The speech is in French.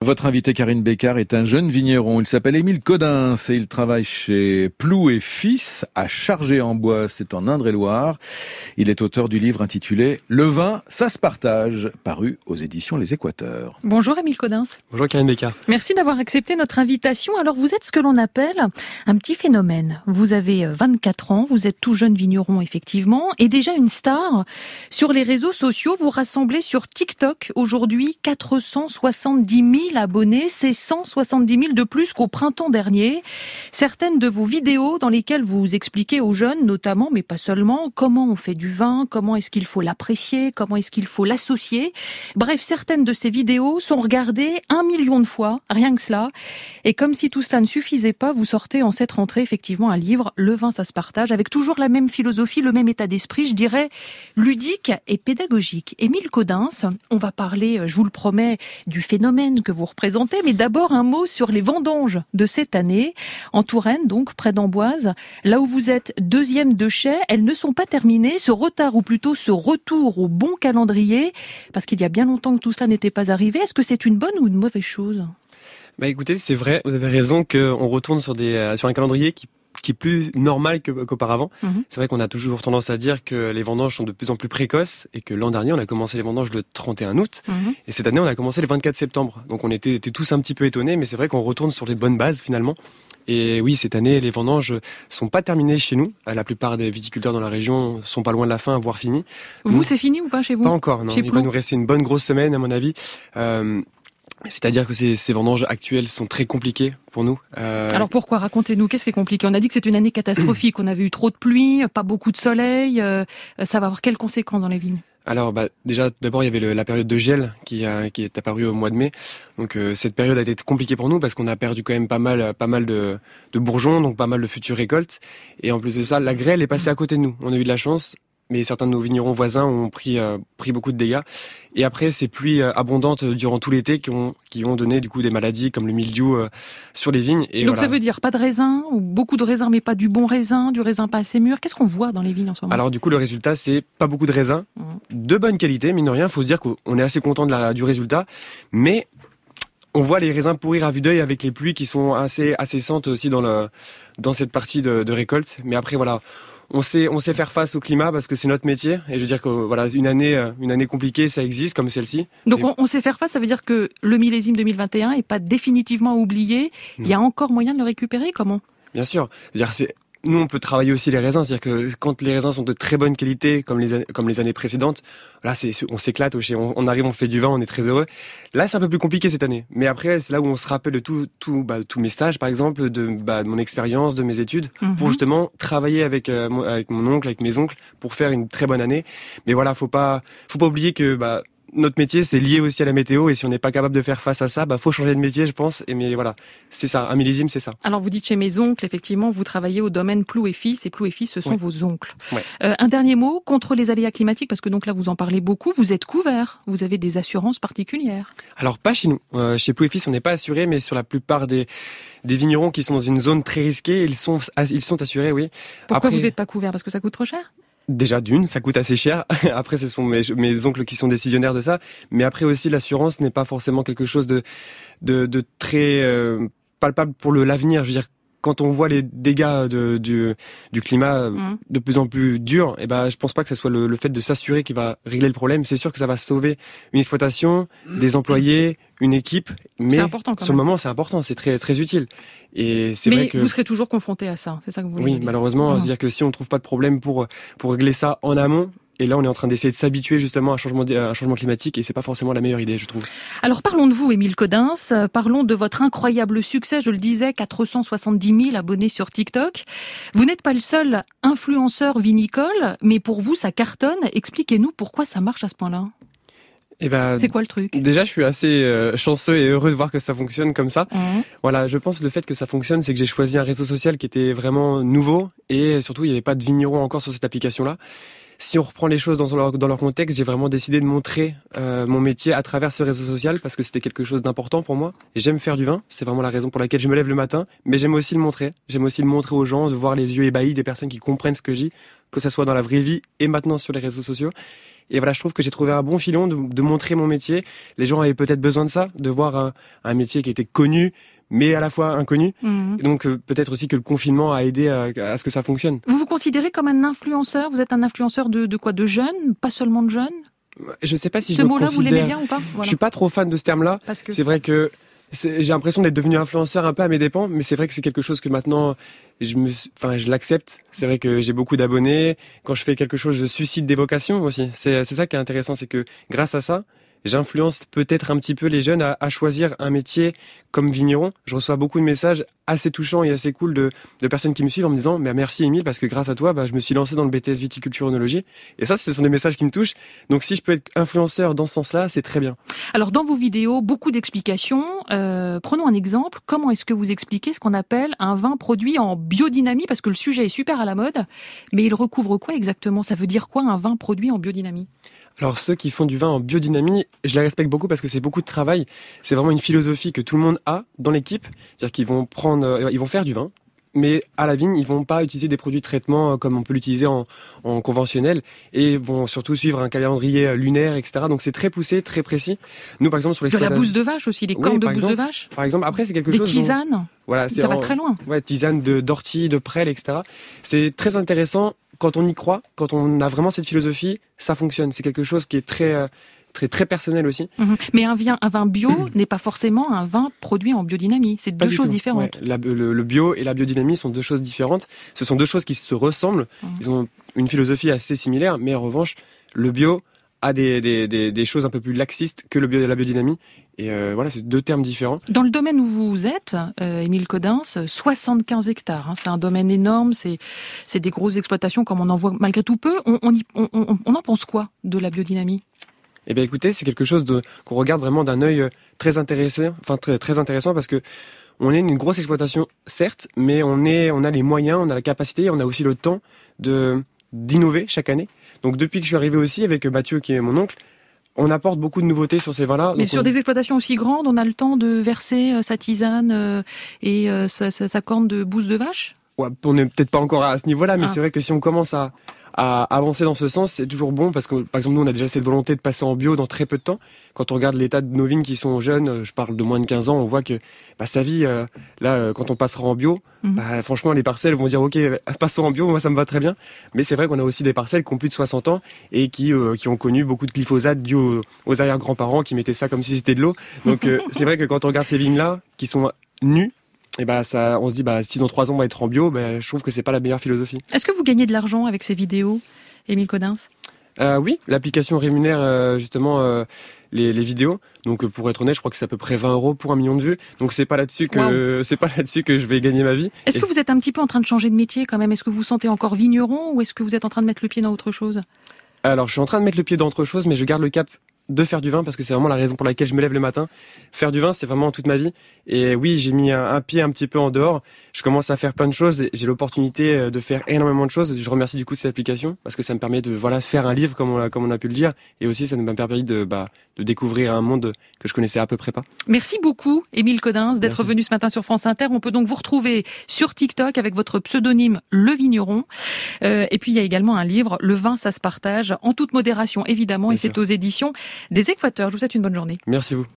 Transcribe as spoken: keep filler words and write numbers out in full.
Votre invité Karine Bécard est un jeune vigneron. Il s'appelle Émile Codins et il travaille chez Ploux et Fils à Chargé-en-Bois, c'est en Indre-et-Loire. Il est auteur du livre intitulé « Le vin, ça se partage », paru aux éditions Les Équateurs. Bonjour Émile Codins. Bonjour Karine Bécard. Merci d'avoir accepté notre invitation. Alors vous êtes ce que l'on appelle un petit phénomène. Vous avez vingt-quatre ans, vous êtes tout jeune vigneron effectivement, et déjà une star sur les réseaux sociaux. Vous rassemblez sur TikTok aujourd'hui quatre cent soixante-dix mille abonnés, c'est cent soixante-dix mille de plus qu'au printemps dernier. Certaines de vos vidéos dans lesquelles vous expliquez aux jeunes notamment, mais pas seulement, comment on fait du vin, comment est-ce qu'il faut l'apprécier, comment est-ce qu'il faut l'associer. Bref, certaines de ces vidéos sont regardées un million de fois, rien que cela. Et comme si tout cela ne suffisait pas, vous sortez en cette rentrée effectivement un livre, Le vin, ça se partage, avec toujours la même philosophie, le même état d'esprit, je dirais, ludique et pédagogique. Émile Codins, on va parler, je vous le promets, du phénomène que vous représentez, mais d'abord un mot sur les vendanges de cette année. En Touraine, donc, près d'Amboise, là où vous êtes deuxième de chai, elles ne sont pas terminées. Ce retard, ou plutôt ce retour au bon calendrier, parce qu'il y a bien longtemps que tout cela n'était pas arrivé, est-ce que c'est une bonne ou une mauvaise chose ? Bah écoutez, c'est vrai, vous avez raison qu'on retourne sur, des, euh, sur un calendrier qui qui est plus normal que, qu'auparavant. Mmh. C'est vrai qu'on a toujours tendance à dire que les vendanges sont de plus en plus précoces et que l'an dernier, on a commencé les vendanges le trente et un août mmh. et cette année, on a commencé le vingt-quatre septembre. Donc on était, était tous un petit peu étonnés, mais c'est vrai qu'on retourne sur les bonnes bases finalement. Et oui, cette année, les vendanges sont pas terminées chez nous. La plupart des viticulteurs dans la région sont pas loin de la fin, voire finis. Vous, nous, c'est fini ou pas chez vous ? Pas encore, non. Chez Il va nous rester une bonne grosse semaine, à mon avis. Euh, C'est-à-dire que ces, ces vendanges actuelles sont très compliquées pour nous. Euh... Alors pourquoi ? Racontez-nous, qu'est-ce qui est compliqué ? On a dit que c'est une année catastrophique, on avait eu trop de pluie, pas beaucoup de soleil, euh, ça va avoir quelles conséquences dans les vignes ? Alors bah déjà d'abord il y avait le, la période de gel qui a qui est apparue au mois de mai. Donc euh, cette période a été compliquée pour nous parce qu'on a perdu quand même pas mal pas mal de de bourgeons, donc pas mal de futures récoltes, et en plus de ça, la grêle est passée à côté de nous. On a eu de la chance. Mais certains de nos vignerons voisins ont pris euh, pris beaucoup de dégâts. Et après, ces pluies euh, abondantes durant tout l'été qui ont qui ont donné du coup des maladies comme le mildiou euh, sur les vignes. Et donc voilà. Ça veut dire pas de raisin ou beaucoup de raisins, mais pas du bon raisin, du raisin pas assez mûr. Qu'est-ce qu'on voit dans les vignes en ce moment ? Alors du coup, le résultat, c'est pas beaucoup de raisins, mmh. de bonne qualité, mine de rien. Faut se dire qu'on est assez content de la du résultat, mais on voit les raisins pourrir à vue d'œil avec les pluies qui sont assez incessantes aussi dans le dans cette partie de, de récolte. Mais après, voilà. On sait, on sait faire face au climat parce que c'est notre métier. Et je veux dire que voilà, une année, une année compliquée, ça existe comme celle-ci. Donc et... on, on sait faire face, ça veut dire que le millésime deux mille vingt et un est pas définitivement oublié. Mmh. Il y a encore moyen de le récupérer, comment ? Bien sûr. Je veux dire, c'est... Nous, on peut travailler aussi les raisins, c'est-à-dire que quand les raisins sont de très bonne qualité, comme les comme les années précédentes, là, c'est on s'éclate. On, on arrive, on fait du vin, on est très heureux. Là, c'est un peu plus compliqué cette année, mais après, c'est là où on se rappelle de tout, tout, bah, tous mes stages, par exemple, de, bah, de mon expérience, de mes études, mm-hmm. pour justement travailler avec euh, mon, avec mon oncle, avec mes oncles, pour faire une très bonne année. Mais voilà, faut pas, faut pas oublier que bah notre métier, c'est lié aussi à la météo, et si on n'est pas capable de faire face à ça, bah faut changer de métier, je pense. Et mais voilà, c'est ça, un millésime, c'est ça. Alors vous dites chez mes oncles, effectivement, vous travaillez au domaine Ploux et Fils, et Ploux et Fils, ce sont oui. vos oncles. Ouais. Euh, un dernier mot contre les aléas climatiques, parce que donc là vous en parlez beaucoup. Vous êtes couverts, vous avez des assurances particulières. Alors pas chez nous, euh, chez Ploux et Fils, on n'est pas assuré, mais sur la plupart des des vignerons qui sont dans une zone très risquée, ils sont ils sont assurés, oui. Pourquoi Après... vous n'êtes pas couverts ? Parce que ça coûte trop cher ? Déjà d'une, ça coûte assez cher. Après, ce sont mes, mes oncles qui sont décisionnaires de ça. Mais après aussi, l'assurance n'est pas forcément quelque chose de de, de très euh, palpable pour le l'avenir. Je veux dire, quand on voit les dégâts de, du, du climat mmh. de plus en plus durs, et ben, je pense pas que ce soit le, le fait de s'assurer qui va régler le problème. C'est sûr que ça va sauver une exploitation, des employés, une équipe. Mais c'est important, quand sur même. le moment, c'est important, c'est très très utile. Et c'est mais vrai que vous serez toujours confronté à ça, c'est ça que vous voulez oui, dire. malheureusement, mmh. c'est-à-dire que si on trouve pas de problème pour pour régler ça en amont. Et là, on est en train d'essayer de s'habituer justement à un changement, à un changement climatique, et c'est pas forcément la meilleure idée, je trouve. Alors parlons de vous, Émile Codins. Parlons de votre incroyable succès. Je le disais, quatre cent soixante-dix mille abonnés sur TikTok. Vous n'êtes pas le seul influenceur vinicole, mais pour vous, ça cartonne. Expliquez-nous pourquoi ça marche à ce point-là. Eh ben, c'est quoi le truc ? Déjà, je suis assez euh, chanceux et heureux de voir que ça fonctionne comme ça. Mmh. Voilà, je pense que le fait que ça fonctionne, c'est que j'ai choisi un réseau social qui était vraiment nouveau, et surtout, il n'y avait pas de vignerons encore sur cette application-là. Si on reprend les choses dans leur, dans leur contexte, j'ai vraiment décidé de montrer euh, mon métier à travers ce réseau social parce que c'était quelque chose d'important pour moi. Et j'aime faire du vin, c'est vraiment la raison pour laquelle je me lève le matin. Mais j'aime aussi le montrer. J'aime aussi le montrer aux gens, de voir les yeux ébahis des personnes qui comprennent ce que je dis, que ça soit dans la vraie vie et maintenant sur les réseaux sociaux. Et voilà, je trouve que j'ai trouvé un bon filon de, de montrer mon métier. Les gens avaient peut-être besoin de ça, de voir un, un métier qui était connu, mais à la fois inconnu. Mmh. Et donc euh, peut-être aussi que le confinement a aidé à, à ce que ça fonctionne. Vous vous considérez comme un influenceur? Vous êtes un influenceur de, de quoi? De jeunes? Pas seulement de jeunes? Je sais pas si ce je me mot-là, considère... vous l'aimez bien ou pas? Voilà. Je suis pas trop fan de ce terme-là. Parce que... C'est vrai que c'est... j'ai l'impression d'être devenu influenceur un peu à mes dépens, mais c'est vrai que c'est quelque chose que maintenant je me, enfin, je l'accepte. C'est vrai que j'ai beaucoup d'abonnés. Quand je fais quelque chose, je suscite des vocations aussi. C'est, c'est ça qui est intéressant, c'est que grâce à ça, j'influence peut-être un petit peu les jeunes à, à choisir un métier comme vigneron. Je reçois beaucoup de messages assez touchants et assez cool de, de personnes qui me suivent en me disant bah, « Merci Émile, parce que grâce à toi, bah, je me suis lancé dans le B T S viticulture-œnologie. » Et ça, ce sont des messages qui me touchent. Donc si je peux être influenceur dans ce sens-là, c'est très bien. Alors dans vos vidéos, beaucoup d'explications. Euh, prenons un exemple. Comment est-ce que vous expliquez ce qu'on appelle un vin produit en biodynamie? Parce que le sujet est super à la mode, mais il recouvre quoi exactement? Ça veut dire quoi un vin produit en biodynamie? Alors ceux qui font du vin en biodynamie, je les respecte beaucoup parce que c'est beaucoup de travail. C'est vraiment une philosophie que tout le monde a dans l'équipe. C'est-à-dire qu'ils vont prendre, euh, ils vont faire du vin, mais à la vigne, ils vont pas utiliser des produits de traitement comme on peut l'utiliser en, en conventionnel, et vont surtout suivre un calendrier lunaire, et cetera. Donc c'est très poussé, très précis. Nous, par exemple, sur l'exploitation... De la bouse de vache aussi, les cornes oui, de bouse exemple, de vache. Par exemple, après c'est quelque des chose... Des tisanes dont... Voilà, ça va en... très loin. Ouais, tisanes de, d'ortie, de prêle, et cetera. C'est très intéressant. Quand on y croit, quand on a vraiment cette philosophie, ça fonctionne. C'est quelque chose qui est très, très, très personnel aussi. Mmh. Mais un vin, un vin bio n'est pas forcément un vin produit en biodynamie. C'est deux choses tout. différentes. Ouais, la, le, le bio et la biodynamie sont deux choses différentes. Ce sont deux choses qui se ressemblent. Mmh. Ils ont une philosophie assez similaire, mais en revanche, le bio a des, des, des, des choses un peu plus laxistes que le bio et la biodynamie. Et euh, voilà, c'est deux termes différents. Dans le domaine où vous êtes, euh, Émile Codins, soixante-quinze hectares, hein, c'est un domaine énorme, c'est, c'est des grosses exploitations comme on en voit malgré tout peu. On, on, y, on, on, on en pense quoi de la biodynamie? Eh bien écoutez, c'est quelque chose de, qu'on regarde vraiment d'un œil très intéressant, enfin très, très intéressant parce que on est une grosse exploitation, certes, mais on, est, on a les moyens, on a la capacité, on a aussi le temps de, d'innover chaque année. Donc depuis que je suis arrivé aussi avec Mathieu, qui est mon oncle, on apporte beaucoup de nouveautés sur ces vins-là. Mais sur on... des exploitations aussi grandes, on a le temps de verser euh, sa tisane euh, et euh, sa, sa, sa corne de bouse de vache? Ouais, on n'est peut-être pas encore à ce niveau-là, mais ah. c'est vrai que si on commence à, à avancer dans ce sens, c'est toujours bon parce que, par exemple, nous, on a déjà cette volonté de passer en bio dans très peu de temps. Quand on regarde l'état de nos vignes qui sont jeunes, je parle de moins de quinze ans, on voit que bah, sa vie, euh, là, quand on passera en bio, mmh. bah, franchement, les parcelles vont dire, OK, passons en bio, moi, ça me va très bien. Mais c'est vrai qu'on a aussi des parcelles qui ont plus de soixante ans et qui, euh, qui ont connu beaucoup de glyphosate dû aux, aux arrière-grands-parents qui mettaient ça comme si c'était de l'eau. Donc, euh, c'est vrai que quand on regarde ces vignes-là, qui sont nues, et bah ça, on se dit bah si dans trois ans on va être en bio, bah, je trouve que c'est pas la meilleure philosophie. Est-ce que vous gagnez de l'argent avec ces vidéos, Émile Codins? euh, Oui, l'application rémunère euh, justement euh, les, les vidéos. Donc pour être honnête, je crois que c'est à peu près vingt euros pour un million de vues. Donc c'est pas là-dessus que wow. c'est pas là-dessus que je vais gagner ma vie. Est-ce Et... que vous êtes un petit peu en train de changer de métier quand même? Est-ce que vous vous sentez encore vigneron ou est-ce que vous êtes en train de mettre le pied dans autre chose? Alors je suis en train de mettre le pied dans autre chose, mais je garde le cap de faire du vin parce que c'est vraiment la raison pour laquelle je me lève le matin. Faire du vin, c'est vraiment toute ma vie. Et oui, j'ai mis un, un pied un petit peu en dehors. Je commence à faire plein de choses. J'ai l'opportunité de faire énormément de choses. Je remercie du coup cette application parce que ça me permet de voilà faire un livre comme on a, comme on a pu le dire. Et aussi, ça m'a permis de bah de découvrir un monde que je connaissais à peu près pas. Merci beaucoup, Émile Codins, d'être Merci. venu ce matin sur France Inter. On peut donc vous retrouver sur TikTok avec votre pseudonyme Le Vigneron. Euh, et puis il y a également un livre, Le vin, ça se partage, en toute modération évidemment. Bien et sûr. C'est aux éditions des Équateurs. Je vous souhaite une bonne journée. Merci vous.